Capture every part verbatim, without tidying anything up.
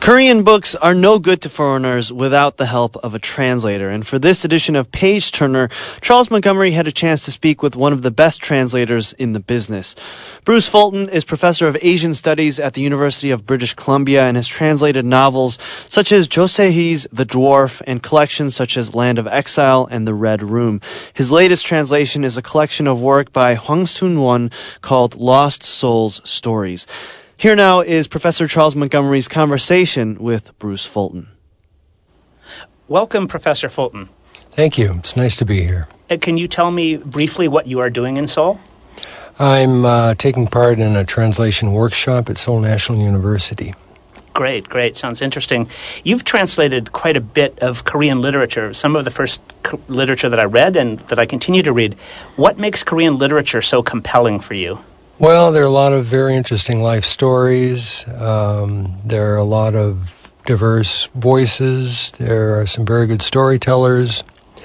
Korean books are no good to foreigners without the help of a translator. And for this edition of Page Turner, Charles Montgomery had a chance to speak with one of the best translators in the business. Bruce Fulton is professor of Asian Studies at the University of British Columbia and has translated novels such as Jo Se-hee's The Dwarf and collections such as Land of Exile and The Red Room. His latest translation is a collection of work by Hwang Sun-won called Lost Souls Stories. Here now is Professor Charles Montgomery's conversation with Bruce Fulton. Welcome, Professor Fulton. Thank you. It's nice to be here. Uh, can you tell me briefly what you are doing in Seoul? I'm uh, taking part in a translation workshop at Seoul National University. Great, great. Sounds interesting. You've translated quite a bit of Korean literature, some of the first co- literature that I read and that I continue to read. What makes Korean literature so compelling for you? Well, there are a lot of very interesting life stories. Um, there are a lot of diverse voices. There are some very good storytellers.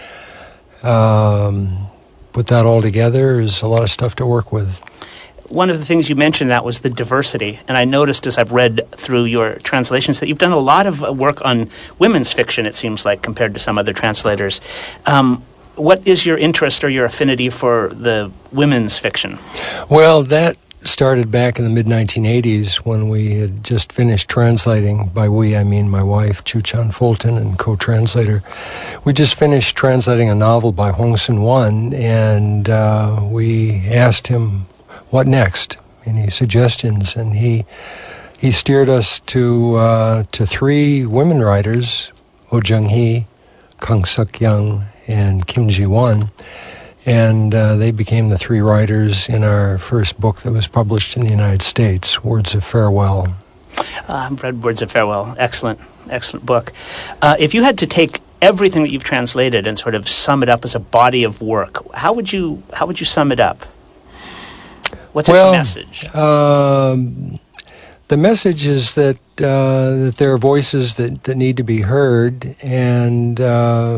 Um, put that all together is a lot of stuff to work with. One of the things you mentioned that was the diversity, and I noticed as I've read through your translations that you've done a lot of work on women's fiction, it seems like, compared to some other translators. Um, What is your interest or your affinity for the women's fiction? Well, that started back in the mid nineteen eighties when we had just finished translating. By we, I mean my wife, Chu Chan Fulton, and co-translator. We just finished translating a novel by Hwang Sun-won, and uh, we asked him, what next? Any suggestions? And he he steered us to uh, to three women writers, Oh Jung-hee, Kang Suk-young, and Kim Ji-won, and uh, they became the three writers in our first book that was published in the United States, Words of Farewell. Uh, I've read Words of Farewell. Excellent, excellent book. Uh, if you had to take everything that you've translated and sort of sum it up as a body of work, how would you how would you sum it up? What's well, its message? Um, the message is that uh, that there are voices that, that need to be heard, and uh,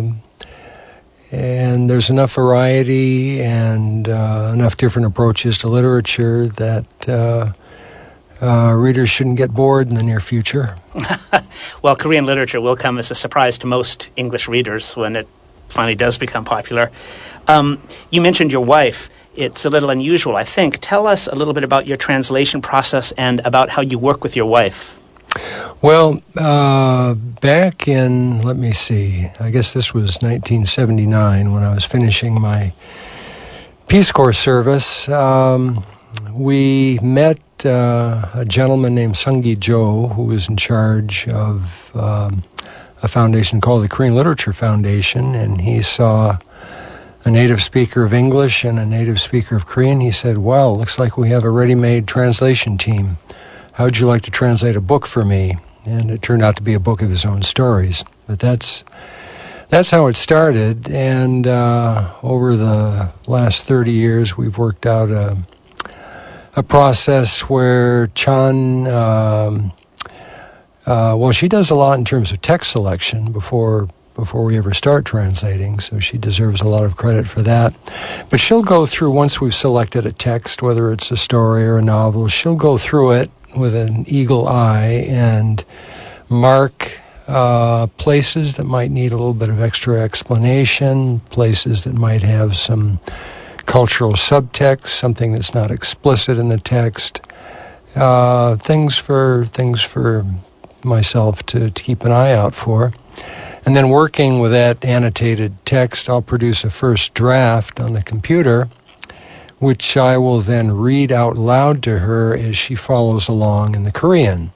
and there's enough variety and uh, enough different approaches to literature that uh, uh, readers shouldn't get bored in the near future. Well, Korean literature will come as a surprise to most English readers when it finally does become popular. Um, you mentioned your wife. It's a little unusual, I think. Tell us a little bit about your translation process and about how you work with your wife. Well, uh, back in, let me see, I guess this was nineteen seventy-nine when I was finishing my Peace Corps service. Um, we met uh, a gentleman named Sung-gi Jo, who was in charge of um, a foundation called the Korean Literature Foundation, and he saw a native speaker of English and a native speaker of Korean. He said, well, looks like we have a ready-made translation team. How would you like to translate a book for me? And it turned out to be a book of his own stories. But that's that's how it started. And uh, over the last thirty years, we've worked out a, a process where Chan, um, uh, well, she does a lot in terms of text selection before before we ever start translating, so she deserves a lot of credit for that. But she'll go through, once we've selected a text, whether it's a story or a novel, she'll go through it with an eagle eye and mark uh, places that might need a little bit of extra explanation, places that might have some cultural subtext, something that's not explicit in the text, uh, things for things for myself to, to keep an eye out for. And then working with that annotated text, I'll produce a first draft on the computer, which I will then read out loud to her as she follows along in the Korean.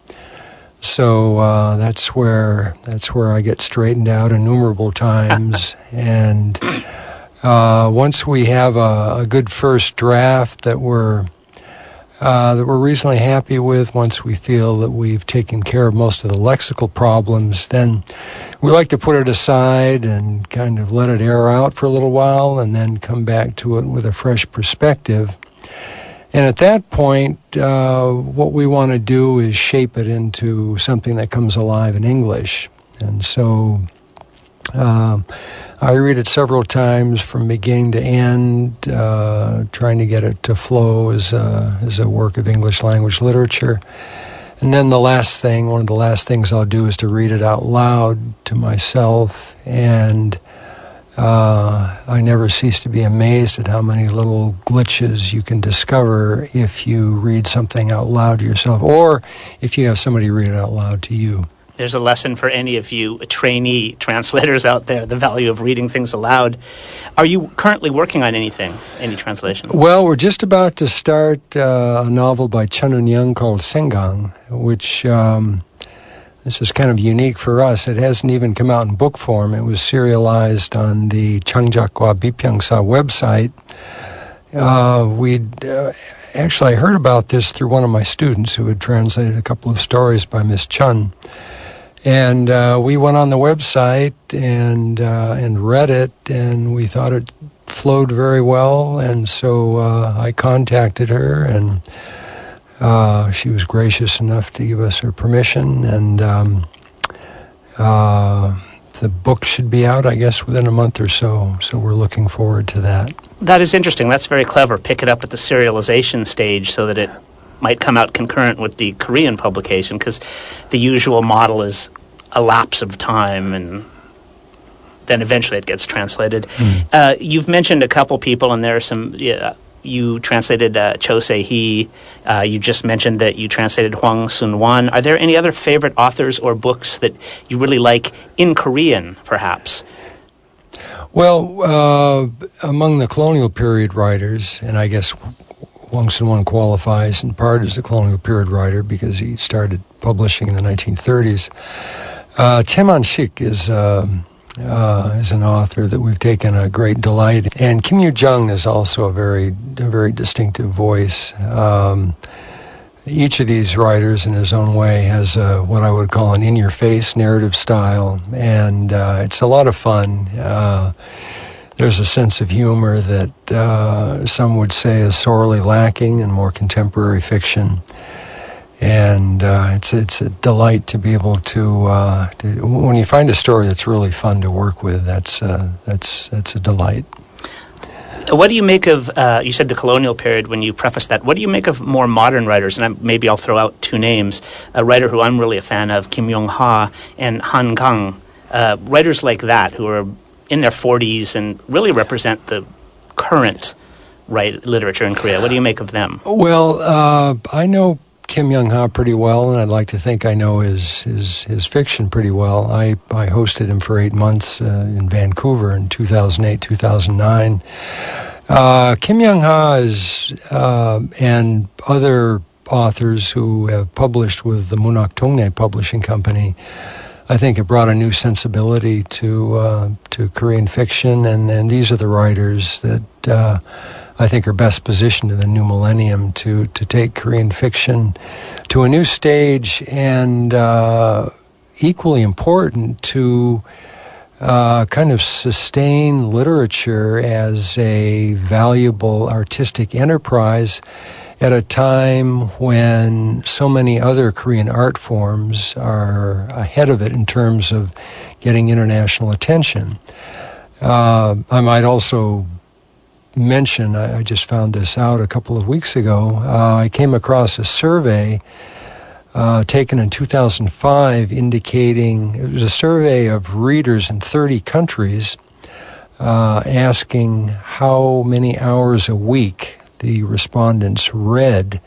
So uh, that's where that's where I get straightened out innumerable times. And uh, once we have a, a good first draft that we're uh, that we're reasonably happy with, once we feel that we've taken care of most of the lexical problems, then we like to put it aside and kind of let it air out for a little while and then come back to it with a fresh perspective. And at that point, uh, what we want to do is shape it into something that comes alive in English. And so um, I read it several times from beginning to end, uh, trying to get it to flow as a, as a work of English language literature. And then the last thing, one of the last things I'll do is to read it out loud to myself, and uh, I never cease to be amazed at how many little glitches you can discover if you read something out loud to yourself, or if you have somebody read it out loud to you. There's a lesson for any of you trainee translators out there, the value of reading things aloud. Are you currently working on anything, any translation? Well, we're just about to start uh, a novel by Chen Eun-young called Sengang, which um, this is kind of unique for us. It hasn't even come out in book form. It was serialized on the Changjakwa Bipyeongsa website. Uh, we'd uh, actually I heard about this through one of my students who had translated a couple of stories by Miss Chun. And uh, we went on the website and uh, and read it, and we thought it flowed very well. And so uh, I contacted her, and uh, she was gracious enough to give us her permission. And um, uh, the book should be out, I guess, within a month or so. So we're looking forward to that. That is interesting. That's very clever. Pick it up at the serialization stage so that it might come out concurrent with the Korean publication, because the usual model is a lapse of time, and then eventually it gets translated. Mm. Uh, you've mentioned a couple people, and there are some. Yeah, you translated uh, Cho Se-hee. Uh, you just mentioned that you translated Hwang Sun-wan. Are there any other favorite authors or books that you really like in Korean, perhaps? Well, uh, among the colonial period writers, and I guess Hwang Sun-wan qualifies in part as a colonial period writer because he started publishing in the nineteen thirties. Uh, Chae Man-sik is uh, uh, is an author that we've taken a great delight in. And Kim Yu-jung is also a very a very distinctive voice. Um, each of these writers in his own way has a, what I would call an in-your-face narrative style, and uh, it's a lot of fun. Uh, There's a sense of humor that uh, some would say is sorely lacking in more contemporary fiction, and uh, it's it's a delight to be able to, uh, to when you find a story that's really fun to work with. That's uh, that's that's a delight. What do you make of? Uh, you said the colonial period when you prefaced that. What do you make of more modern writers? And I'm, maybe I'll throw out two names: a writer who I'm really a fan of, Kim Yong-ha, and Han Kang. Uh, writers like that who are in their forties and really represent the current right literature in Korea. What do you make of them? Well, uh, I know Kim Yong-ha pretty well, and I'd like to think I know his his, his fiction pretty well. I, I hosted him for eight months uh, in Vancouver in two thousand eight, two thousand nine. Uh, Kim Yong-ha is, uh, and other authors who have published with the Munok Tongne Publishing Company, I think it brought a new sensibility to uh, to Korean fiction, and, and these are the writers that uh, I think are best positioned in the new millennium to, to take Korean fiction to a new stage, and uh, equally important to uh, kind of sustain literature as a valuable artistic enterprise at a time when so many other Korean art forms are ahead of it in terms of getting international attention. Uh, I might also mention, I, I just found this out a couple of weeks ago, uh, I came across a survey uh, taken in two thousand five indicating, it was a survey of readers in thirty countries uh, asking how many hours a week the respondents read,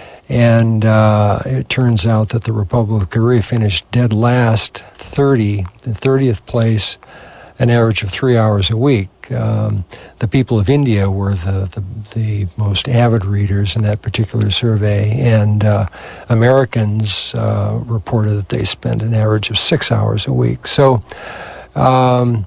and uh, it turns out that the Republic of Korea finished dead last, thirty, the thirtieth place, an average of three hours a week. Um, the people of India were the, the the most avid readers in that particular survey, and uh, Americans uh, reported that they spent an average of six hours a week. So, um,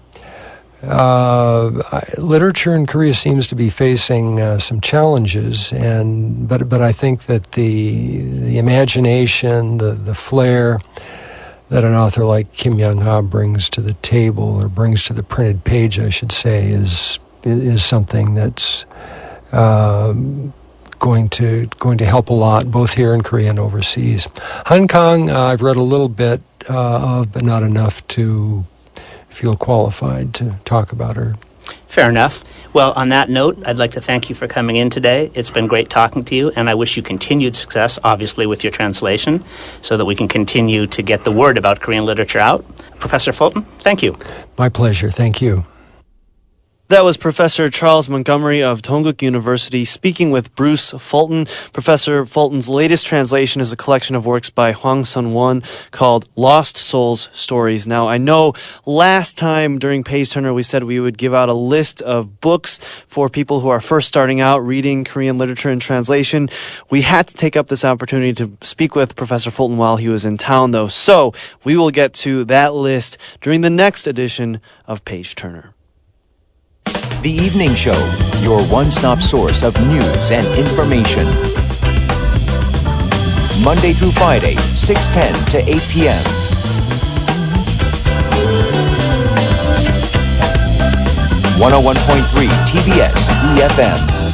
Uh, literature in Korea seems to be facing uh, some challenges, and but but I think that the the imagination, the the flair that an author like Kim Yong-ha brings to the table, or brings to the printed page, I should say, is is something that's uh, going to going to help a lot, both here in Korea and overseas. Han Kang, uh, I've read a little bit uh, of, but not enough to feel qualified to talk about her. Fair enough. Well, on that note, I'd like to thank you for coming in today. It's been great talking to you, and I wish you continued success, obviously, with your translation, so that we can continue to get the word about Korean literature out. Professor Fulton, thank you. My pleasure. Thank you. That was Professor Charles Montgomery of Dongguk University speaking with Bruce Fulton. Professor Fulton's latest translation is a collection of works by Hwang Sun-won called Lost Souls Stories. Now, I know last time during Page Turner we said we would give out a list of books for people who are first starting out reading Korean literature and translation. We had to take up this opportunity to speak with Professor Fulton while he was in town, though. So we will get to that list during the next edition of Page Turner. The Evening Show, your one-stop source of news and information. Monday through Friday, six ten to eight p.m. one oh one point three T B S E F M.